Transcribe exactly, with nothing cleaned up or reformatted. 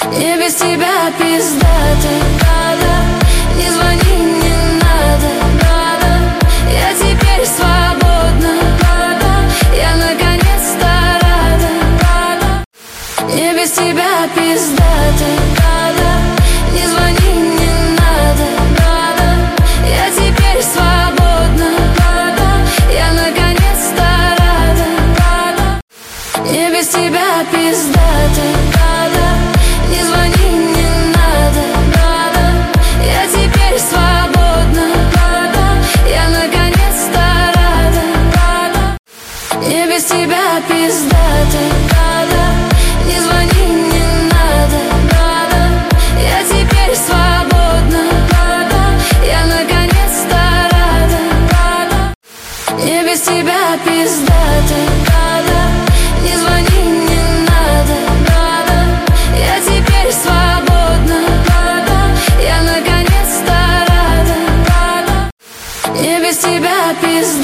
Мне без тебя пиздато, да-да. Не звони, не надо, да-да. Я теперь свободна, да-да. Я наконец-то рада, да-да. Мне без тебя пиздато, да-да. Не звони, не надо, да-да. Я теперь свободна, да-да. Я наконец-то рада, да-да. Мне без тебя пиздато, да-да. Не звони, не надо, да-да. Я теперь свободна, да-да. Я наконец-то рада, да-да. Мне без тебя пиздато, да-да. Не звони, не надо, да-да. Я теперь свободна, да-да. Я наконец-то рада, да-да. Мне без тебя пиздато, да-да. Не звони, не надо, да-да. Я теперь свободна, да-да. Я наконец-то рада, да-да. Мне без тебя пиздато.